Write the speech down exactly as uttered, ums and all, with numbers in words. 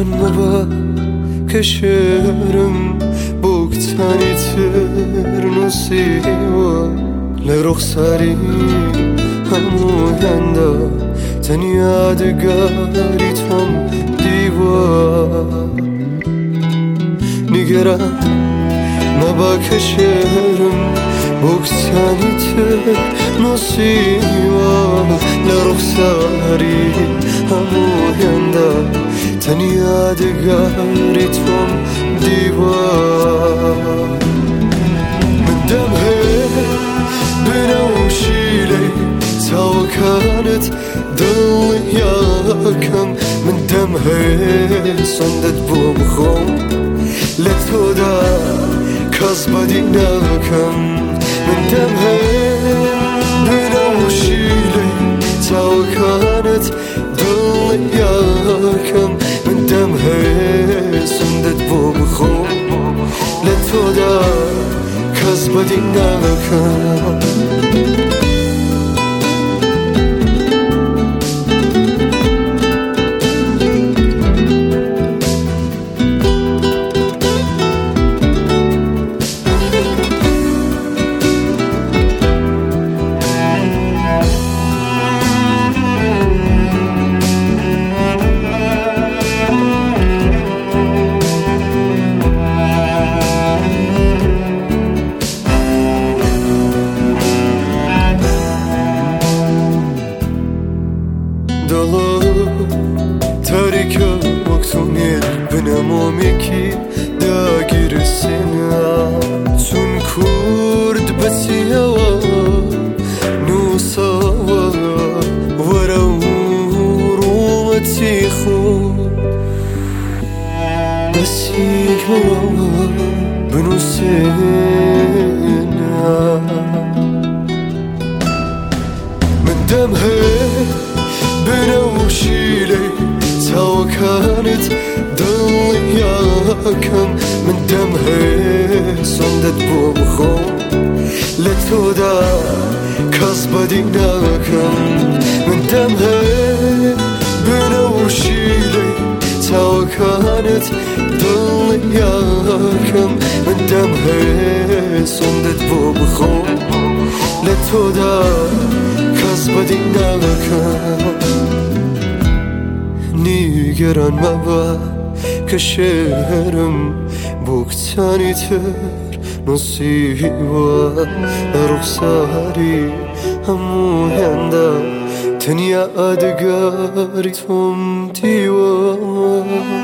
nigeran maba كشرم بوقتاني ترنسيوا لرخصاري همو يندا تنيا دقاري توم ديوا nigeran maba كشرم بوقتاني ترنسيوا لرخصاري همو يندا تنيا دقاري توم ديوان من دمها بنوشي لي سوا كانت ضياكم من دمها صندت بومخوم لتودا كذبة ديناكم من دمها بنوشي لي سوا كانت ضياكم من دمها صندت بومخوم لتودا كذبة ديناكم تاریک مکتونی بنمامی کی داگیر سنم چون کرد بسیار نوساوا ورا رومتی خود بسیار بنوسنم من دمها بنوشي لي سوا كانت ضياكم من دمها صندت بومخوم لتودا كذبة ديناكم من دمها بنوشي لي سوا كانت ضياكم من دمها صندت بومخوم لتودا كذبة ديناكم nigeran maba كشرم بوقتاني ترنسيوا رخصاري همو يندا تنيا دقاري توم ديوا